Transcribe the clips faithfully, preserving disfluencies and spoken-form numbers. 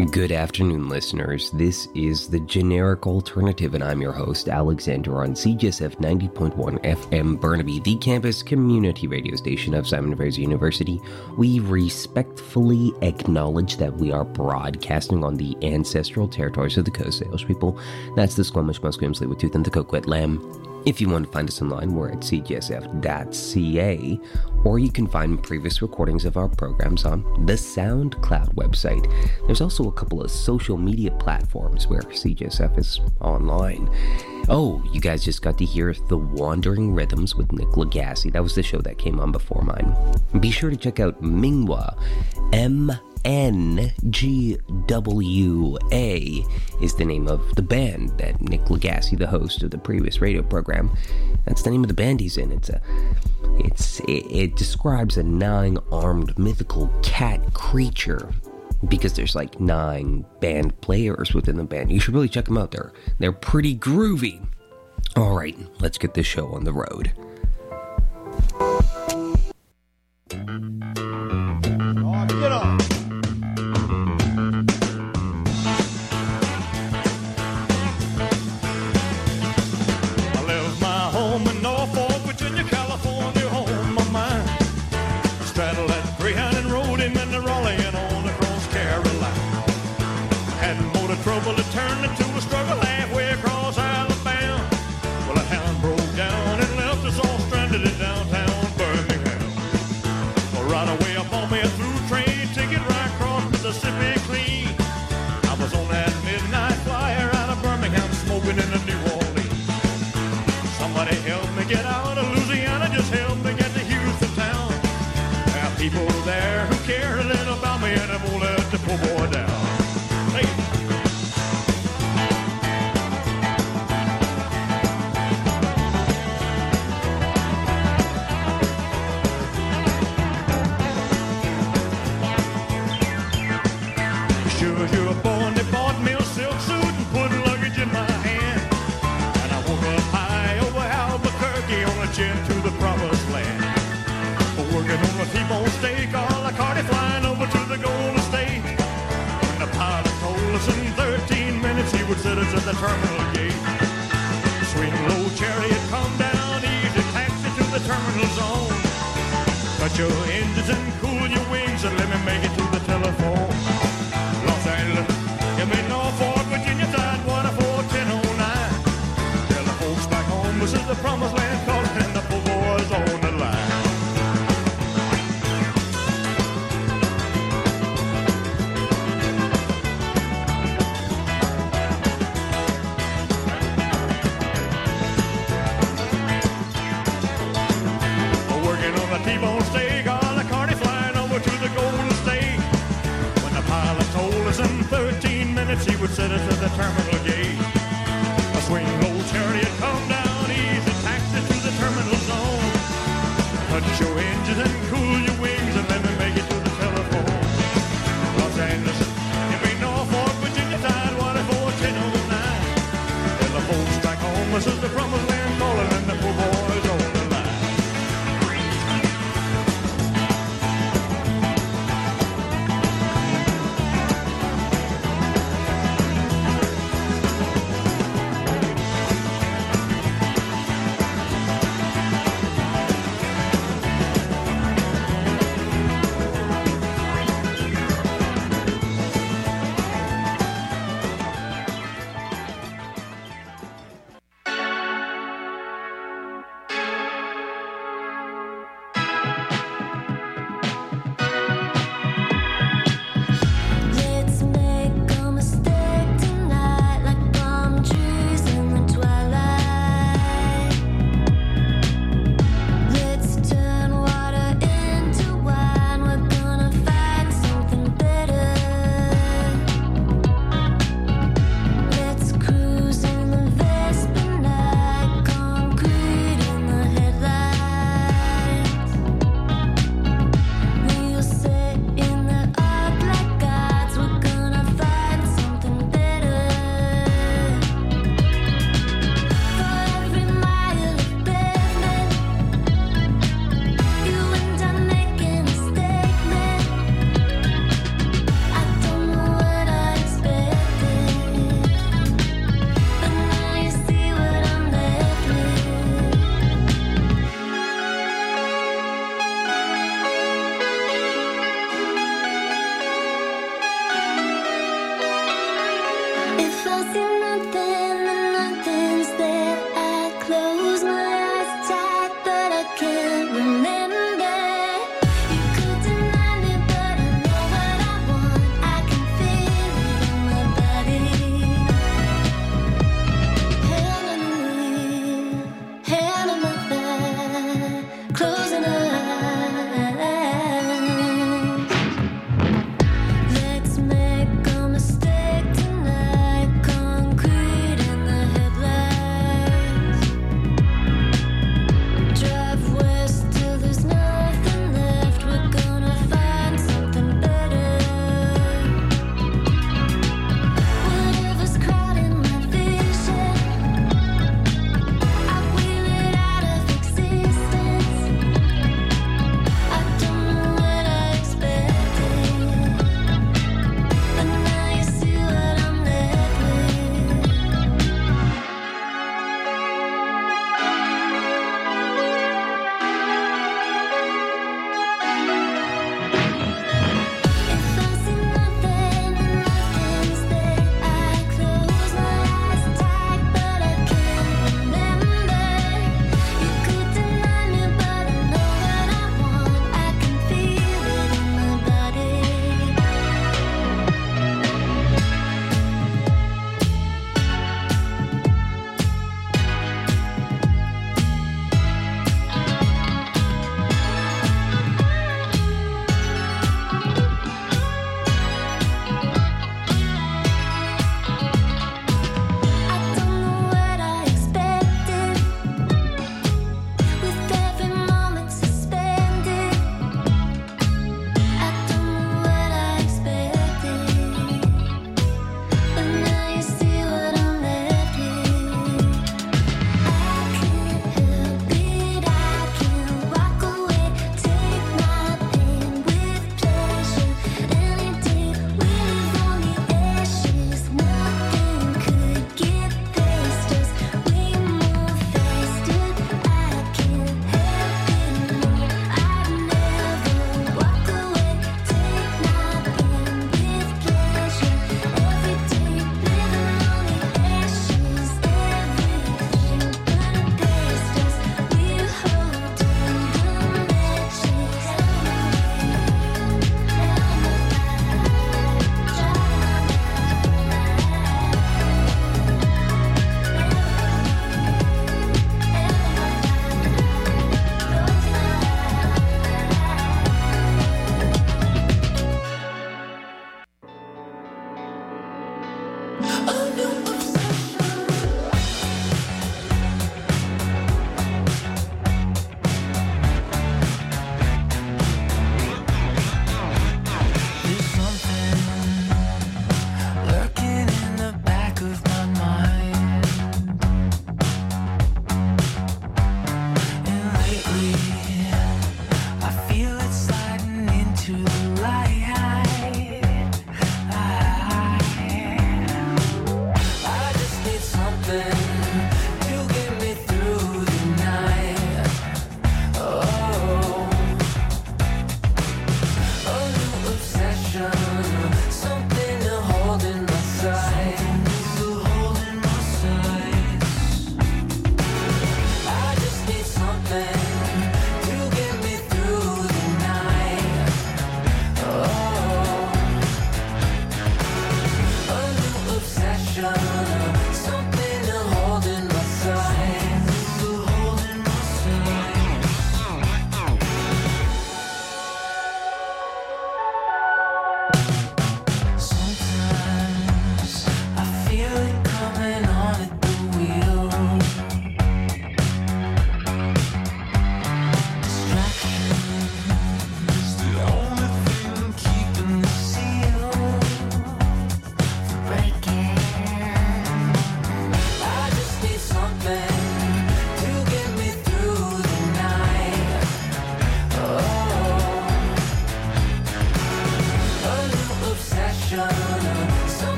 Good afternoon, listeners. This is the Generic Alternative, and I'm your host, Alexander, on C G S F ninety point one F M Burnaby, the campus community radio station of Simon Fraser University. We respectfully acknowledge that we are broadcasting on the ancestral territories of the Coast Salish people. That's the Squamish, Musqueam, Tsleil-Waututh, and the Coquitlam Lamb. If you want to find us online, we're at c g s f dot c a, or you can find previous recordings of our programs on the SoundCloud website. There's also a couple of social media platforms where C G S F is online. Oh, you guys just got to hear The Wandering Rhythms with Nick Legacy. That was the show that came on before mine. Be sure to check out Mingwa, M N G W A is the name of the band that Nick Legacy, the host of the previous radio program, that's the name of the band he's in. It's a, it's it, it describes a nine-armed mythical cat creature because there's like nine band players within the band. You should really check them out. They're they're pretty groovy. All right, let's get this show on the road. Oh, get on. Trouble to turn into a struggle halfway across Alabama. Well, a hound broke down and left us all stranded in downtown Birmingham. Well, right away I bought me a through train ticket right across Mississippi clean. I was on that midnight flyer out of Birmingham smoking in the New Orleans. Somebody help me get out of Louisiana, just help me get to Houston town. There are people there who care a little about me and they won't let the poor boy down. Hey. To the promised land. We're working on a T-bone steak, a la carte flying over to the Golden State.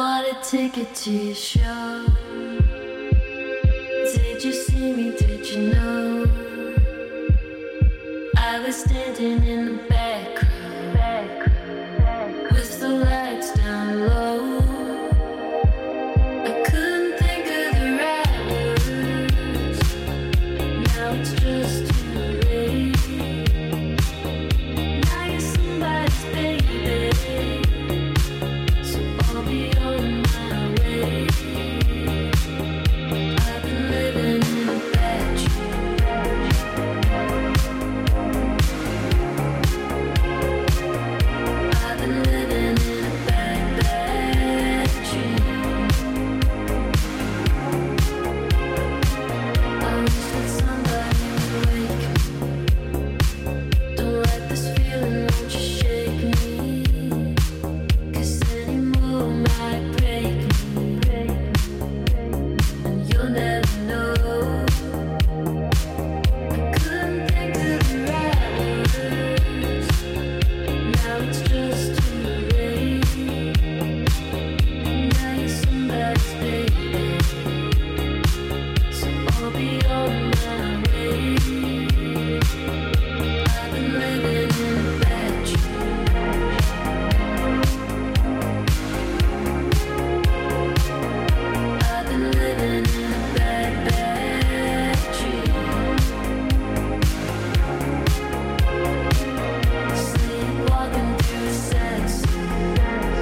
bought a ticket to your show. Did you see me? Did you know? I was standing in the back row with the lights down low. I couldn't think of the right words. Now it's just too late. Now you're somebody's baby, so I'll be on my way. I've been living in a bad dream. I've been living in a bad, bad dream. I wish that somebody would wake me. Don't let this feeling, won't you shake me? 'Cause any move might break me, and you'll never know. I couldn't think of the right words. Now it's just too late. Now you're somebody's baby, so I'll be on my way. I've been living in a bad dream. I've been living in a bad, bad dream. Sleepwalking through a sad scene.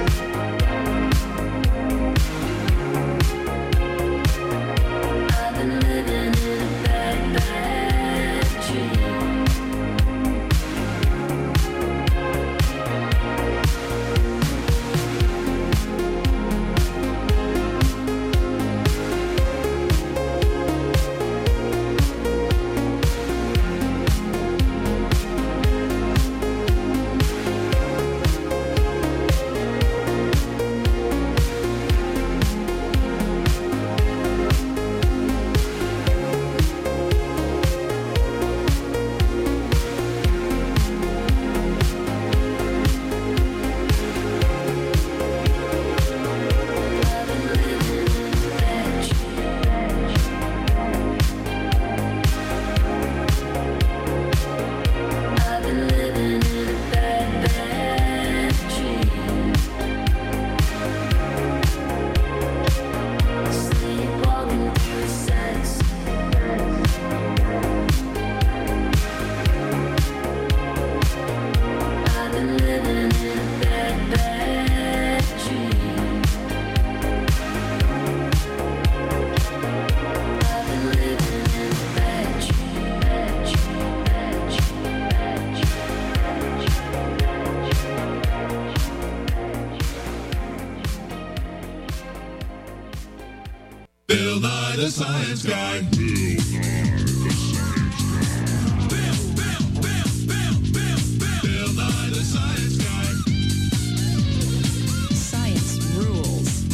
I've been living in a bad, bad dream. I've been living in a bad dream. I've been living in a bad, bad dream. Sleepwalking through a sad scene. I've been living in a bad, bad dream. I've been living in a bad dream, bad dream, bad dream, bad dream. Bill Nye the Science Guy. Bill Nye the Science Guy. Science rules.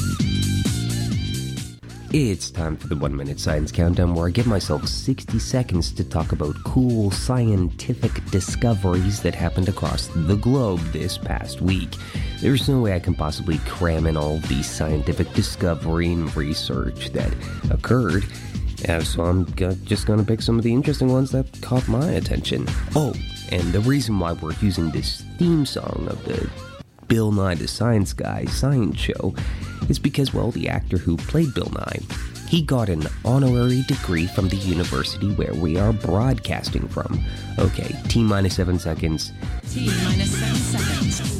It's time for the one minute science countdown, where I give myself sixty seconds to talk about cool scientific discoveries that happened across the globe this past week. There's no way I can possibly cram in all the scientific discovery and research that occurred, uh, so I'm go- just going to pick some of the interesting ones that caught my attention. Oh, and the reason why we're using this theme song of the Bill Nye the Science Guy science show is because, well, the actor who played Bill Nye, he got an honorary degree from the university where we are broadcasting from. Okay, T minus seven seconds. T minus seven seconds.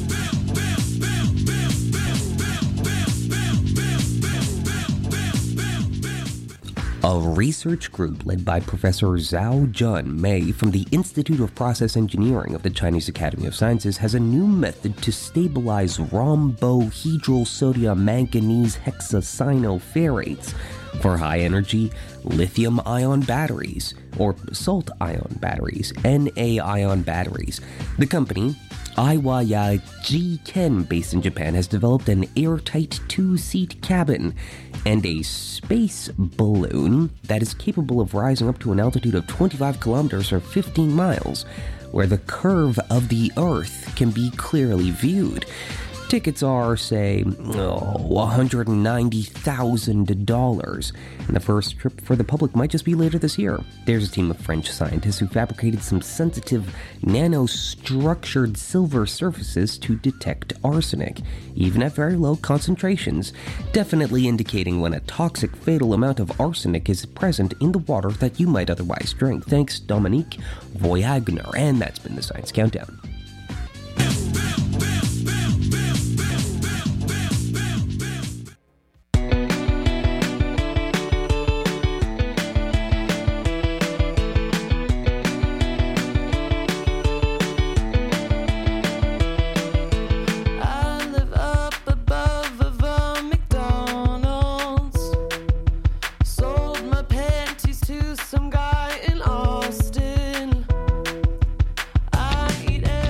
A research group led by Professor Zhao Jun Mei from the Institute of Process Engineering of the Chinese Academy of Sciences has a new method to stabilize rhombohedral sodium manganese hexacyanoferrates for high-energy lithium-ion batteries, or salt-ion batteries, N A-ion batteries. The company, Iwaya G ten, based in Japan, has developed an airtight two-seat cabin and a space balloon that is capable of rising up to an altitude of twenty-five kilometers or fifteen miles, where the curve of the Earth can be clearly viewed. Tickets are, say, oh, one hundred ninety thousand dollars, and the first trip for the public might just be later this year. There's a team of French scientists who fabricated some sensitive, nanostructured silver surfaces to detect arsenic, even at very low concentrations, definitely indicating when a toxic, fatal amount of arsenic is present in the water that you might otherwise drink. Thanks, Dominique Voyagner, and that's been the Science Countdown. I live up above of a McDonald's. Sold my panties to some guy in Austin. I eat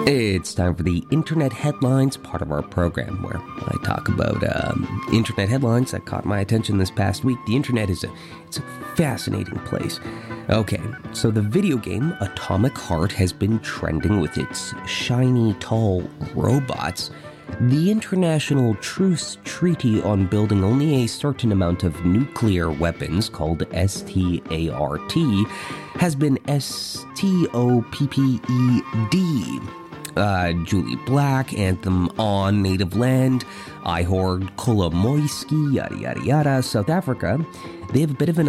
It's time for the Internet Headlines, part of our program where I talk about um, internet headlines that caught my attention this past week. The internet is a, it's a fascinating place. Okay, so the video game Atomic Heart has been trending with its shiny, tall robots. The International Truce Treaty on building only a certain amount of nuclear weapons, called S T A R T, has been S T O P P E D. Uh, Julie Black, Anthem on Native Land, Ihor Kolomoisky, yada yada yada. South Africa, they have a bit of an